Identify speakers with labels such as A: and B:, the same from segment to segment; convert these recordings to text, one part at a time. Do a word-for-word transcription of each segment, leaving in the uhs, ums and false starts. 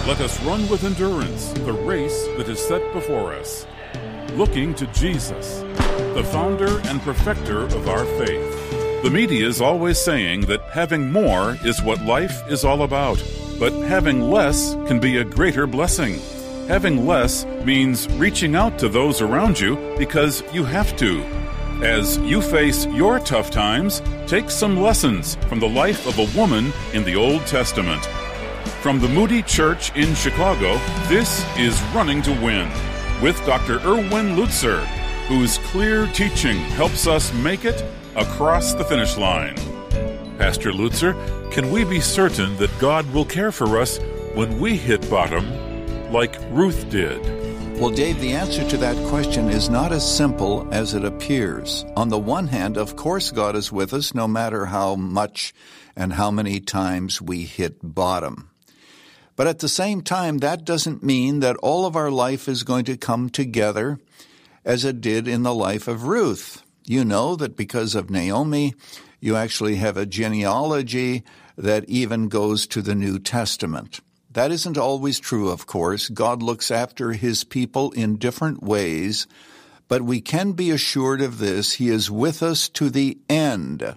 A: Let us run with endurance the race that is set before us, looking to Jesus, the founder and perfecter of our faith. The media is always saying that having more is what life is all about, but having less can be a greater blessing. Having less means reaching out to those around you because you have to. As you face your tough times, take some lessons from the life of a woman in the Old Testament. From the Moody Church in Chicago, this is Running to Win with Doctor Erwin Lutzer, whose clear teaching helps us make it across the finish line. Pastor Lutzer, can we be certain that God will care for us when we hit bottom like Ruth did?
B: Well, Dave, the answer to that question is not as simple as it appears. On the one hand, of course, God is with us no matter how much and how many times we hit bottom. But at the same time, that doesn't mean that all of our life is going to come together as it did in the life of Ruth. You know that because of Naomi, you actually have a genealogy that even goes to the New Testament. That isn't always true, of course. God looks after his people in different ways, but we can be assured of this. He is with us to the end.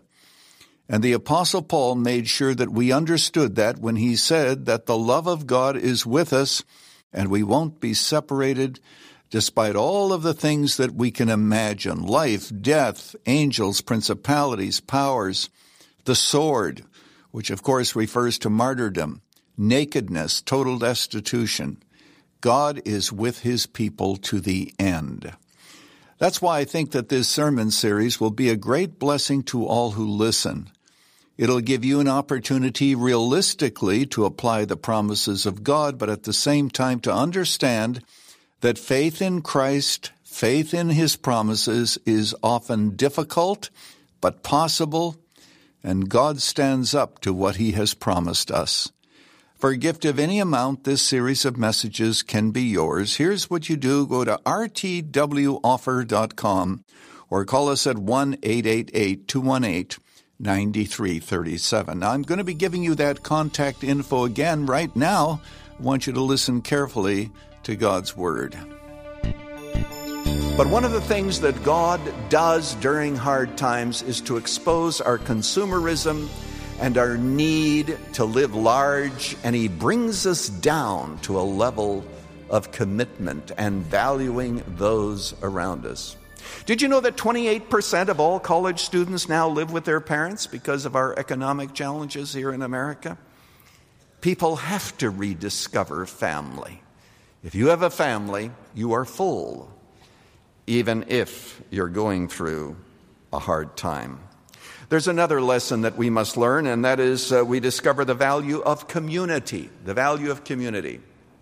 B: And the Apostle Paul made sure that we understood that when he said that the love of God is with us and we won't be separated despite all of the things that we can imagine, life, death, angels, principalities, powers, the sword, which of course refers to martyrdom, nakedness, total destitution. God is with his people to the end. That's why I think that this sermon series will be a great blessing to all who listen. It'll give you an opportunity realistically to apply the promises of God, but at the same time to understand that faith in Christ, faith in his promises is often difficult, but possible, and God stands up to what he has promised us. For a gift of any amount, this series of messages can be yours. Here's what you do. Go to r t w offer dot com or call us at one eight eight eight, two one eight, nine three three seven. Now, I'm going to be giving you that contact info again right now. I want you to listen carefully to God's Word. But one of the things that God does during hard times is to expose our consumerism and our need to live large, and he brings us down to a level of commitment and valuing those around us. Did you know that twenty-eight percent of all college students now live with their parents because of our economic challenges here in America? People have to rediscover family. If you have a family, you are full, even if you're going through a hard time. There's another lesson that we must learn, and that is uh, we discover the value of community, the value of community.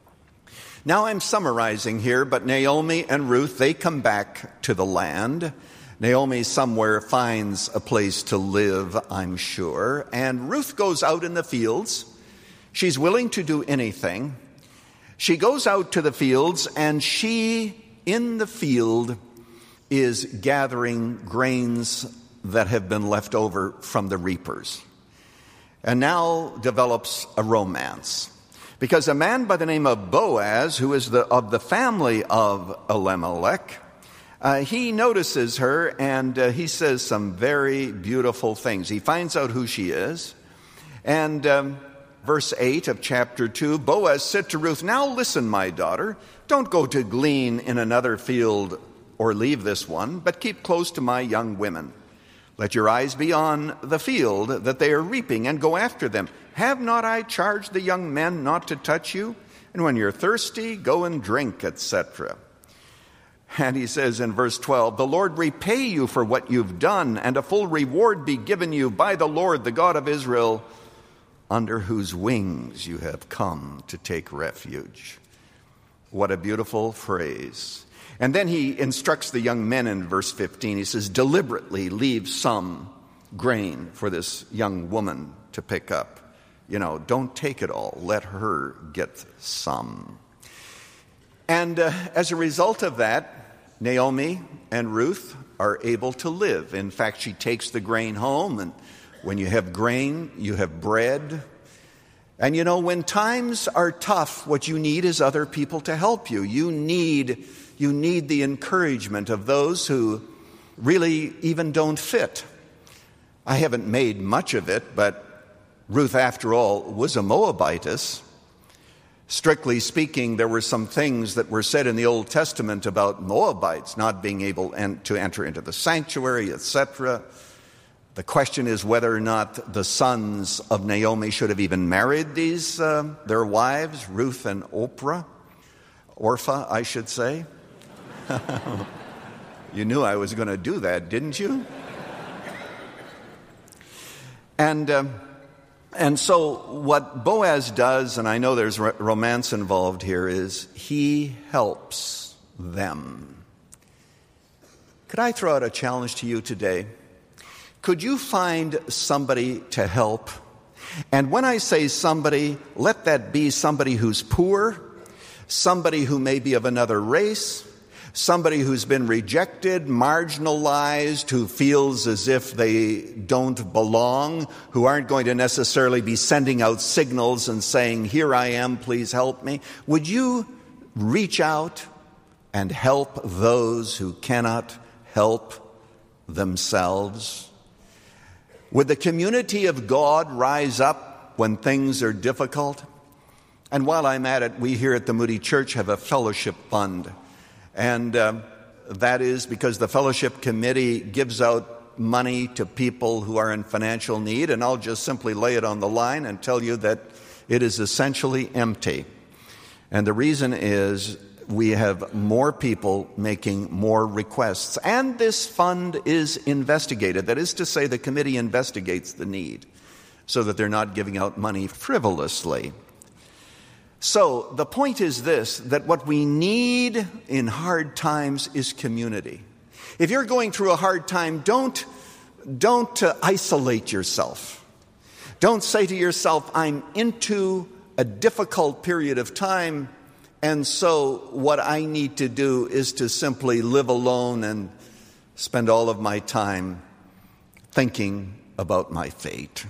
B: Now I'm summarizing here, but Naomi and Ruth, they come back to the land. Naomi somewhere finds a place to live, I'm sure, and Ruth goes out in the fields. She's willing to do anything. She goes out to the fields, and she, in the field, is gathering grains that have been left over from the reapers, and now develops a romance. Because a man by the name of Boaz, who is the, of the family of Elimelech, uh, he notices her, and uh, he says some very beautiful things. He finds out who she is. And um, verse eight of chapter two, Boaz said to Ruth, "Now listen, my daughter, don't go to glean in another field or leave this one, but keep close to my young women. Let your eyes be on the field that they are reaping, and go after them. Have not I charged the young men not to touch you? And when you're thirsty, go and drink," et cetera. And he says in verse twelve, "The Lord repay you for what you've done, and a full reward be given you by the Lord, the God of Israel, under whose wings you have come to take refuge." What a beautiful phrase. And then he instructs the young men in verse fifteen. He says, "Deliberately leave some grain for this young woman to pick up. You know, don't take it all. Let her get some." And uh, as a result of that, Naomi and Ruth are able to live. In fact, she takes the grain home, and when you have grain, you have bread. And you know, when times are tough, what you need is other people to help you. You need, you need the encouragement of those who really even don't fit. I haven't made much of it, but Ruth, after all, was a Moabitess. Strictly speaking, there were some things that were said in the Old Testament about Moabites not being able to enter into the sanctuary, et cetera. The question is whether or not the sons of Naomi should have even married these, uh, their wives, Ruth and Orpah, Orpah, I should say. You knew I was going to do that, didn't you? And um, and so what Boaz does, and I know there's romance involved here, is he helps them. Could I throw out a challenge to you today? Could you find somebody to help? And when I say somebody, let that be somebody who's poor, somebody who may be of another race, somebody who's been rejected, marginalized, who feels as if they don't belong, who aren't going to necessarily be sending out signals and saying, here I am, please help me. Would you reach out and help those who cannot help themselves? Would the community of God rise up when things are difficult? And while I'm at it, we here at the Moody Church have a fellowship fund. And uh, that is because the fellowship committee gives out money to people who are in financial need. And I'll just simply lay it on the line and tell you that it is essentially empty. And the reason is we have more people making more requests. And this fund is investigated. That is to say, the committee investigates the need so that they're not giving out money frivolously. So the point is this, that what we need in hard times is community. If you're going through a hard time, don't, don't uh, isolate yourself. Don't say to yourself, I'm into a difficult period of time, and so what I need to do is to simply live alone and spend all of my time thinking about my fate.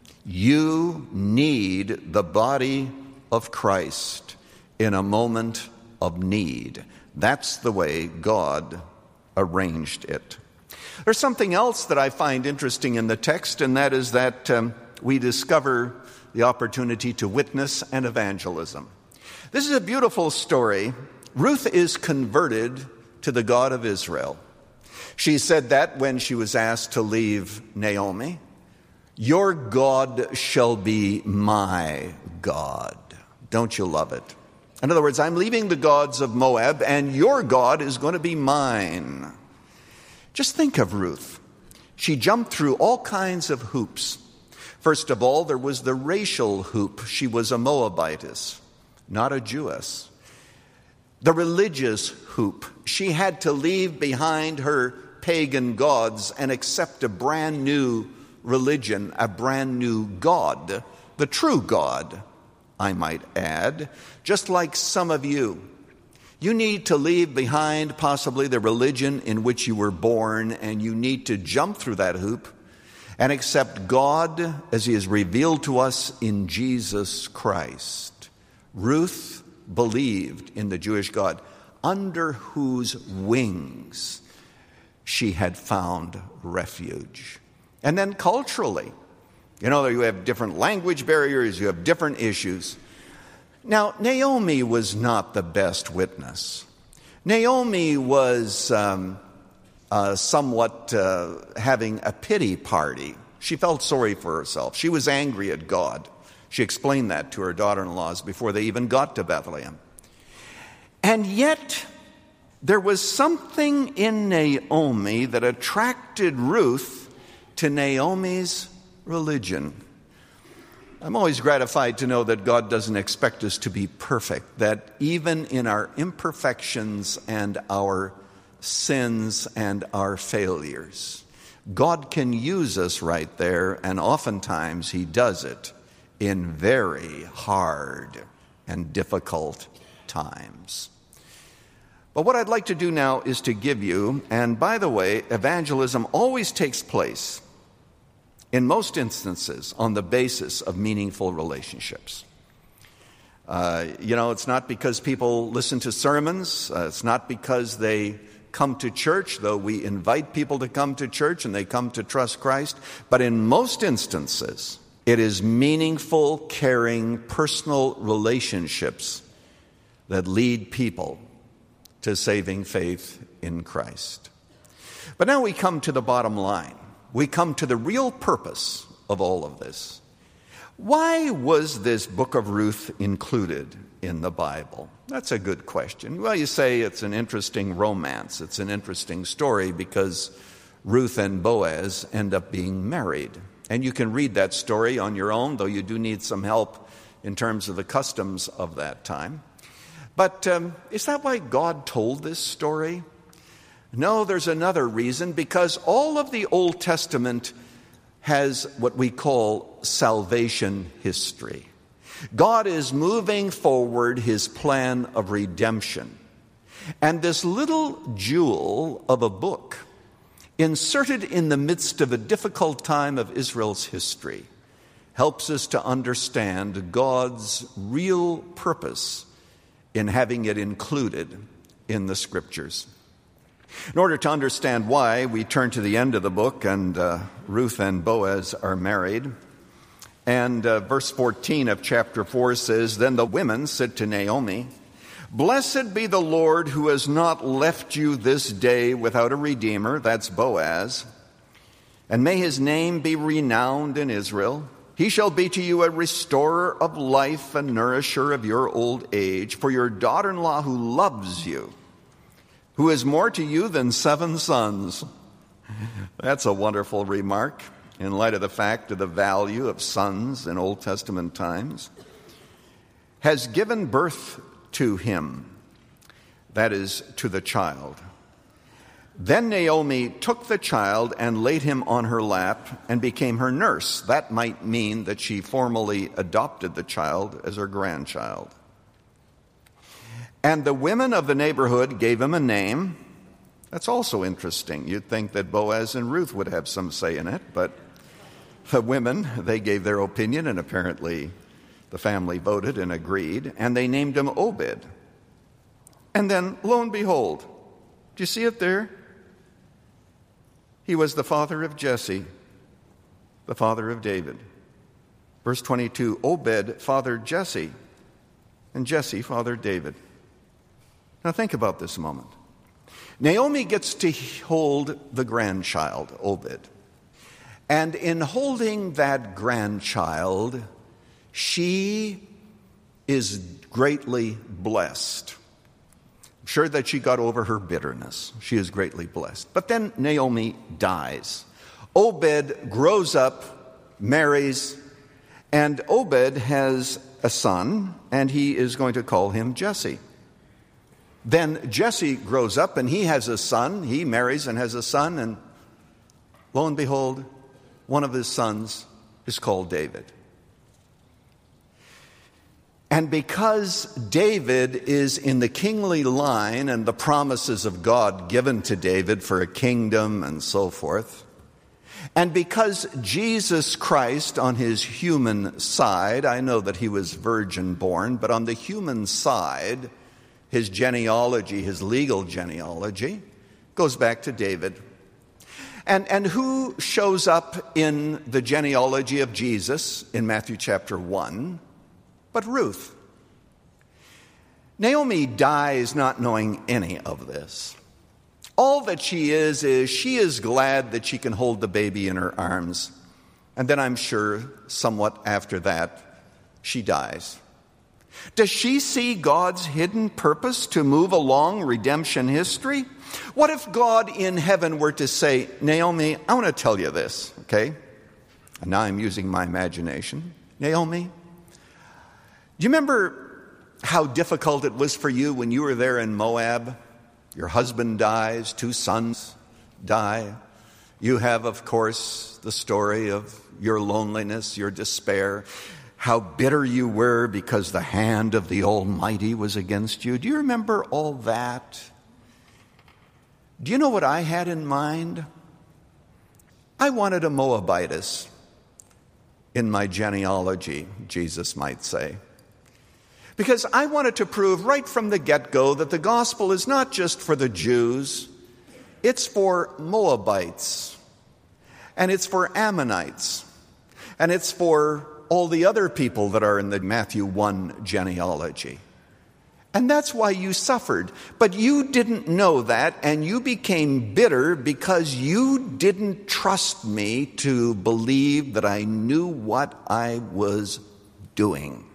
B: You need the body of Christ in a moment of need. That's the way God arranged it. There's something else that I find interesting in the text, and that is that um, we discover the opportunity to witness and evangelism. This is a beautiful story. Ruth is converted to the God of Israel. She said that when she was asked to leave Naomi. Your God shall be my God. Don't you love it? In other words, I'm leaving the gods of Moab, and your God is going to be mine. Just think of Ruth. She jumped through all kinds of hoops. First of all, there was the racial hoop. She was a Moabitess, not a Jewess. The religious hoop. She had to leave behind her pagan gods and accept a brand new religion, a brand new God, the true God, I might add, just like some of you. You need to leave behind possibly the religion in which you were born, and you need to jump through that hoop and accept God as He is revealed to us in Jesus Christ. Ruth believed in the Jewish God, under whose wings she had found refuge. And then culturally, you know, you have different language barriers, you have different issues. Now, Naomi was not the best witness. Naomi was um, uh, somewhat uh, having a pity party. She felt sorry for herself. She was angry at God. She explained that to her daughter-in-laws before they even got to Bethlehem. And yet, there was something in Naomi that attracted Ruth to Naomi's religion. I'm always gratified to know that God doesn't expect us to be perfect, that even in our imperfections and our sins and our failures, God can use us right there, and oftentimes He does it in very hard and difficult times. But what I'd like to do now is to give you, and by the way, evangelism always takes place in most instances, on the basis of meaningful relationships. Uh, you know, it's not because people listen to sermons. Uh, it's not because they come to church, though we invite people to come to church and they come to trust Christ. But in most instances, it is meaningful, caring, personal relationships that lead people to saving faith in Christ. But now we come to the bottom line. We come to the real purpose of all of this. Why was this book of Ruth included in the Bible? That's a good question. Well, you say it's an interesting romance. It's an interesting story because Ruth and Boaz end up being married. And you can read that story on your own, though you do need some help in terms of the customs of that time. But um, is that why God told this story? No, there's another reason, because all of the Old Testament has what we call salvation history. God is moving forward his plan of redemption. And this little jewel of a book, inserted in the midst of a difficult time of Israel's history, helps us to understand God's real purpose in having it included in the Scriptures. In order to understand why, we turn to the end of the book, and uh, Ruth and Boaz are married. And uh, verse fourteen of chapter four says, "Then the women said to Naomi, 'Blessed be the Lord who has not left you this day without a redeemer,'" that's Boaz, "'and may his name be renowned in Israel. He shall be to you a restorer of life and nourisher of your old age, for your daughter-in-law who loves you, who is more to you than seven sons.'" That's a wonderful remark in light of the fact of the value of sons in Old Testament times. "Has given birth to him," that is, to the child. "Then Naomi took the child and laid him on her lap and became her nurse." That might mean that she formally adopted the child as her grandchild. "And the women of the neighborhood gave him a name." That's also interesting. You'd think that Boaz and Ruth would have some say in it, but the women, they gave their opinion, and apparently the family voted and agreed, and they named him Obed. And then, lo and behold, do you see it there? He was the father of Jesse, the father of David. Verse twenty-two, Obed fathered Jesse, and Jesse fathered David. Now think about this a moment. Naomi gets to hold the grandchild, Obed. And in holding that grandchild, she is greatly blessed. I'm sure that she got over her bitterness. She is greatly blessed. But then Naomi dies. Obed grows up, marries, and Obed has a son, and he is going to call him Jesse. Then Jesse grows up, and he has a son. He marries and has a son, and lo and behold, one of his sons is called David. And because David is in the kingly line and the promises of God given to David for a kingdom and so forth, and because Jesus Christ on his human side, I know that he was virgin born, but on the human side, his genealogy, his legal genealogy, goes back to David. And, and who shows up in the genealogy of Jesus in Matthew chapter one? But Ruth. Naomi dies not knowing any of this. All that she is, is she is glad that she can hold the baby in her arms. And then I'm sure somewhat after that, she dies. Does she see God's hidden purpose to move along redemption history? What if God in heaven were to say, Naomi, I want to tell you this, okay? And now I'm using my imagination. Naomi, do you remember how difficult it was for you when you were there in Moab? Your husband dies, two sons die. You have, of course, the story of your loneliness, your despair, how bitter you were because the hand of the Almighty was against you. Do you remember all that? Do you know what I had in mind? I wanted a Moabitess in my genealogy, Jesus might say. Because I wanted to prove right from the get-go that the gospel is not just for the Jews, it's for Moabites, and it's for Ammonites, and it's for all the other people that are in the Matthew one genealogy. And that's why you suffered. But you didn't know that, and you became bitter because you didn't trust me to believe that I knew what I was doing.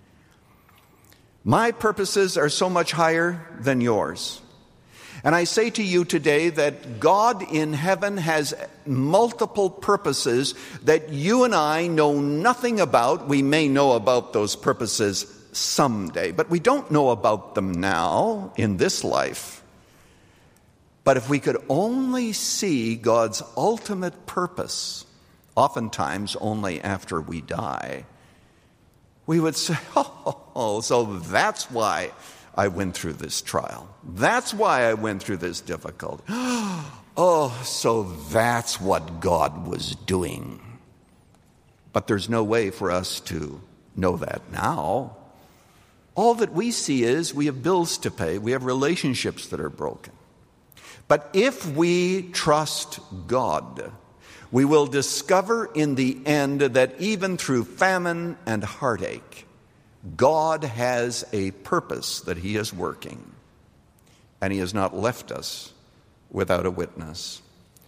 B: My purposes are so much higher than yours. And I say to you today that God in heaven has multiple purposes that you and I know nothing about. We may know about those purposes someday, but we don't know about them now in this life. But if we could only see God's ultimate purpose, oftentimes only after we die, we would say, oh, so that's why I went through this trial. That's why I went through this difficulty. Oh, so that's what God was doing. But there's no way for us to know that now. All that we see is we have bills to pay. We have relationships that are broken. But if we trust God, we will discover in the end that even through famine and heartache, God has a purpose that he is working, and he has not left us without a witness.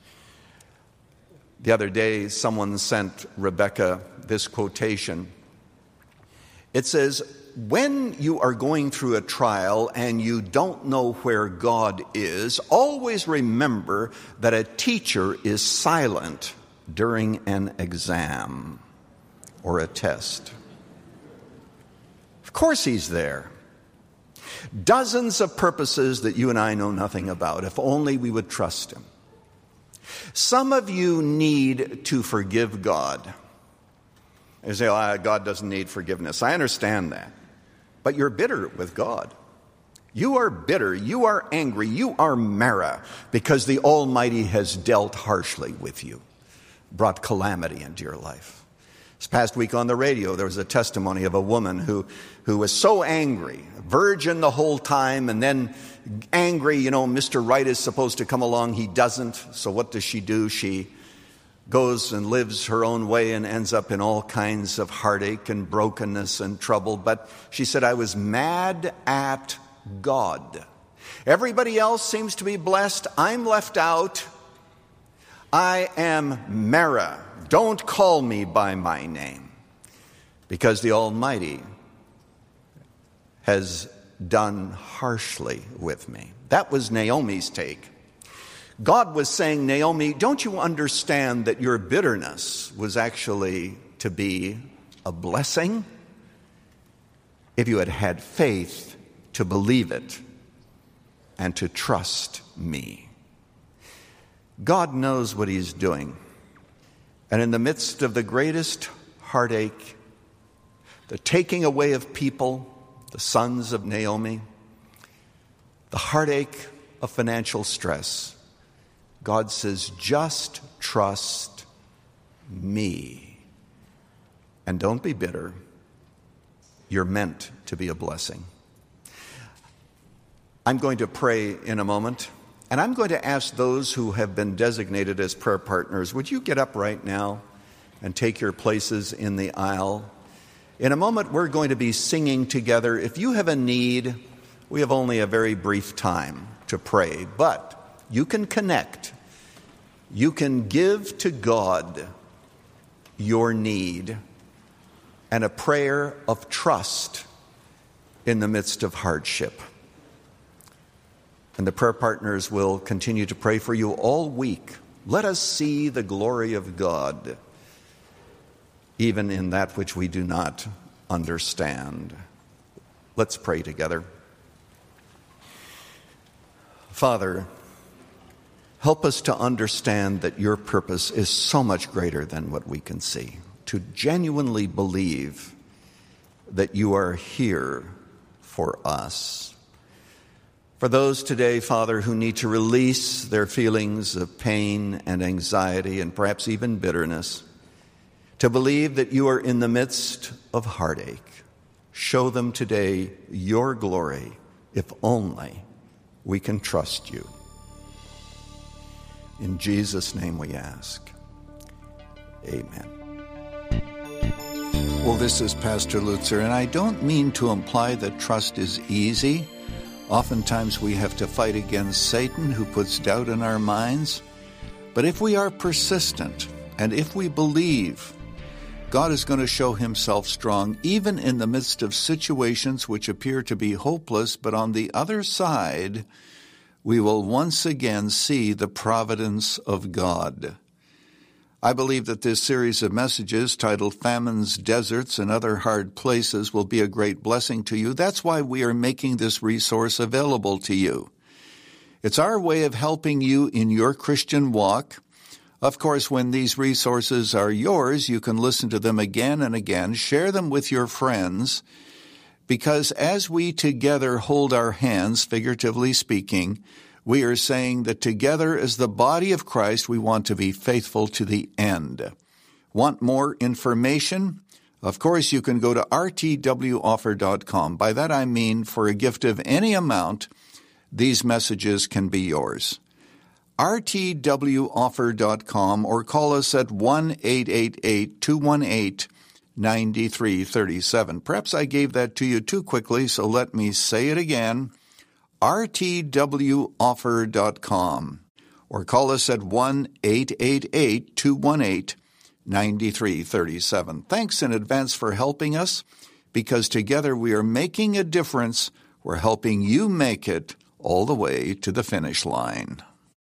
B: The other day, someone sent Rebecca this quotation. It says, when you are going through a trial and you don't know where God is, always remember that a teacher is silent during an exam or a test. Of course he's there. Dozens of purposes that you and I know nothing about, if only we would trust him. Some of you need to forgive God. You say, oh, God doesn't need forgiveness. I understand that. But you're bitter with God. You are bitter. You are angry. You are Mara because the Almighty has dealt harshly with you, brought calamity into your life. This past week on the radio, there was a testimony of a woman who, who was so angry, virgin the whole time, and then angry, you know, Mister Right is supposed to come along. He doesn't. So what does she do? She goes and lives her own way and ends up in all kinds of heartache and brokenness and trouble. But she said, I was mad at God. Everybody else seems to be blessed. I'm left out. I am Mara. Don't call me by my name, because the Almighty has done harshly with me. That was Naomi's take. God was saying, Naomi, don't you understand that your bitterness was actually to be a blessing if you had had faith to believe it and to trust me? God knows what he's doing. And in the midst of the greatest heartache, the taking away of people, the sons of Naomi, the heartache of financial stress, God says, just trust me. And don't be bitter. You're meant to be a blessing. I'm going to pray in a moment, and I'm going to ask those who have been designated as prayer partners, would you get up right now and take your places in the aisle? In a moment, we're going to be singing together. If you have a need, we have only a very brief time to pray, but you can connect. You can give to God your need and a prayer of trust in the midst of hardship. And the prayer partners will continue to pray for you all week. Let us see the glory of God, even in that which we do not understand. Let's pray together. Father, help us to understand that your purpose is so much greater than what we can see, to genuinely believe that you are here for us. For those today, Father, who need to release their feelings of pain and anxiety and perhaps even bitterness, to believe that you are in the midst of heartache. Show them today your glory, if only we can trust you. In Jesus' name we ask. Amen. Well, this is Pastor Lutzer, and I don't mean to imply that trust is easy. Oftentimes we have to fight against Satan, who puts doubt in our minds. But if we are persistent, and if we believe, God is going to show himself strong, even in the midst of situations which appear to be hopeless, but on the other side, we will once again see the providence of God. I believe that this series of messages titled Famines, Deserts, and Other Hard Places will be a great blessing to you. That's why we are making this resource available to you. It's our way of helping you in your Christian walk. Of course, when these resources are yours, you can listen to them again and again, share them with your friends, because as we together hold our hands, figuratively speaking, we are saying that together as the body of Christ, we want to be faithful to the end. Want more information? Of course, you can go to r t w offer dot com. By that I mean for a gift of any amount, these messages can be yours. r t w offer dot com, or call us at one eight eight eight, two one eight, nine three three seven. Perhaps I gave that to you too quickly, so let me say it again. r t w offer dot com, or call us at one eight eight eight, two one eight, nine three three seven. Thanks in advance for helping us, because together we are making a difference. We're helping you make it all the way to the finish line.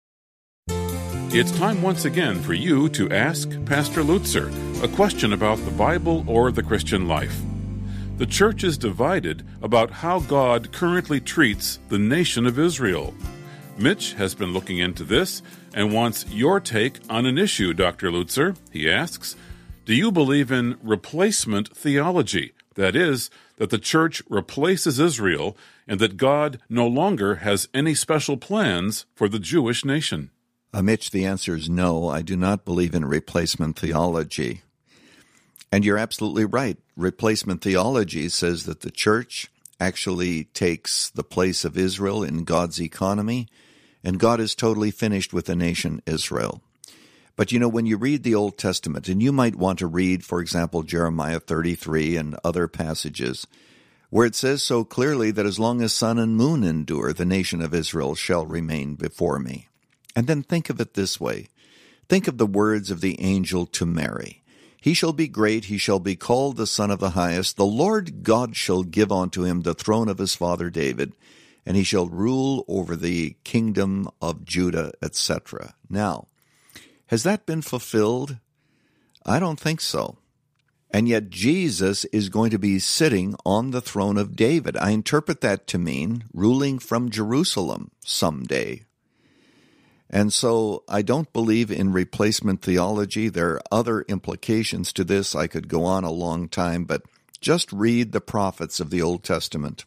A: It's time once again for you to ask Pastor Lutzer a question about the Bible or the Christian life. The church is divided about how God currently treats the nation of Israel. Mitch has been looking into this and wants your take on an issue, Doctor Lutzer. He asks, do you believe in replacement theology? That is, that the church replaces Israel and that God no longer has any special plans for the Jewish nation?
B: Uh, Mitch, the answer is no. I do not believe in replacement theology. And you're absolutely right. Replacement theology says that the church actually takes the place of Israel in God's economy, and God is totally finished with the nation Israel. But you know, when you read the Old Testament, and you might want to read, for example, Jeremiah thirty-three and other passages, where it says so clearly that as long as sun and moon endure, the nation of Israel shall remain before me. And then think of it this way. Think of the words of the angel to Mary. He shall be great, he shall be called the Son of the Highest. The Lord God shall give unto him the throne of his father David, and he shall rule over the kingdom of Judah, et cetera. Now, has that been fulfilled? I don't think so. And yet Jesus is going to be sitting on the throne of David. I interpret that to mean ruling from Jerusalem someday. And so I don't believe in replacement theology. There are other implications to this. I could go on a long time, but just read the prophets of the Old Testament.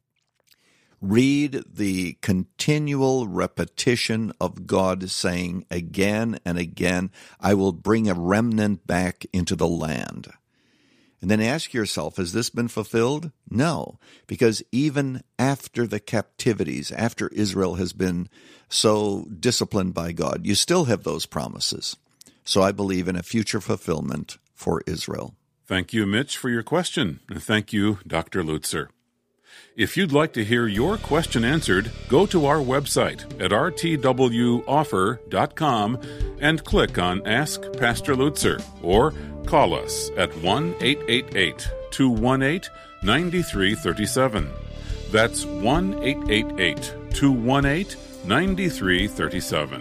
B: Read the continual repetition of God saying again and again, I will bring a remnant back into the land. And then ask yourself, has this been fulfilled? No, because even after the captivities, after Israel has been so disciplined by God, you still have those promises. So I believe in a future fulfillment for Israel.
A: Thank you, Mitch, for your question. And thank you, Doctor Lutzer. If you'd like to hear your question answered, go to our website at r t w offer dot com and click on Ask Pastor Lutzer, or call us at one eight eight eight, two one eight, nine three three seven. That's one eight eight eight, two one eight, nine three three seven.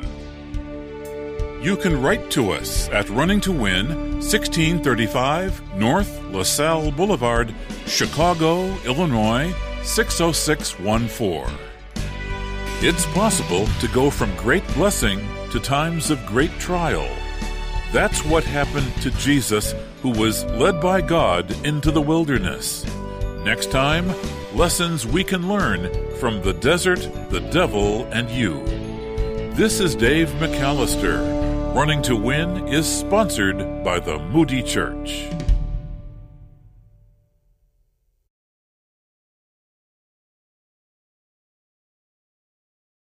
A: You can write to us at Running to Win, sixteen thirty-five North LaSalle Boulevard, Chicago, Illinois, six oh six one four. It's possible to go from great blessing to times of great trial. That's what happened to Jesus, who was led by God into the wilderness. Next time, lessons we can learn from the desert, the devil, and you. This is Dave McAllister, Running to Win is sponsored by the Moody Church.